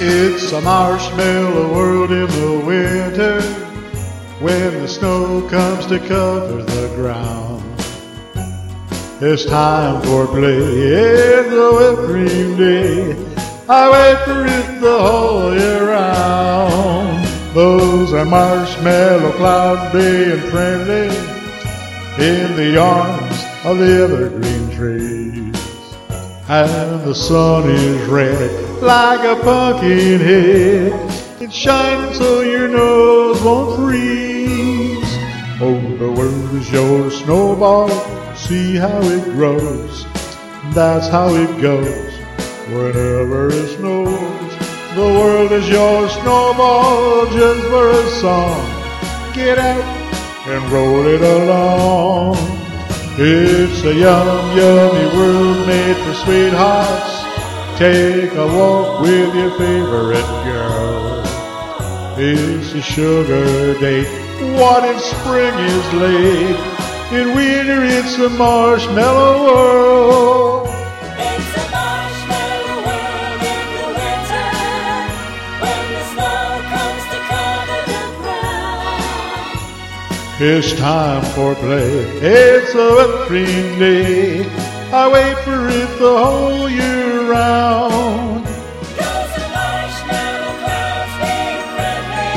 It's a marshmallow world in the winter when the snow comes to cover the ground. It's time for play in the whipped cream day. I wait for it the whole year round. Those are marshmallow clouds being friendly in the arms of the evergreen trees. And the sun is red like a pumpkin head. It's shining so your nose won't freeze. Oh, the world is your snowball. See how it grows. That's how it goes whenever it snows. The world is your snowball just for a song. Get out and roll it along. It's a yum, yummy world made for sweethearts. Take a walk with your favorite girl. It's a sugar date. What if spring is late? In winter it's a marshmallow world. It's a marshmallow world in the winter when the snow comes to cover the ground. It's time for play. It's a whipped cream day. I wait for it the whole year round. Those are marshmallow clouds being friendly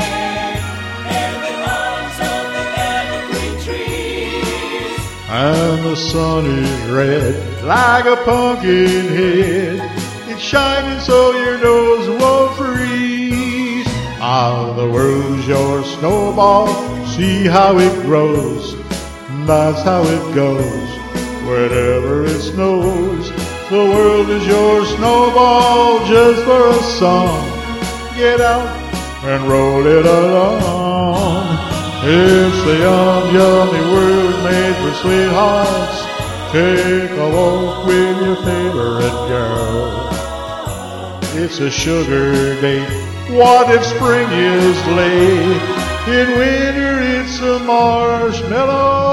in the arms of the evergreen trees. And the sun is red like a pumpkin head. It's shining so your nose won't freeze. Ah, the world's your snowball. See how it grows. That's how it goes whenever it snows. The world is your snowball just for a song. Get out and roll it along. It's a yum, yummy world made for sweethearts. Take a walk with your favorite girl. It's a sugar date. What if spring is late? In winter it's a marshmallow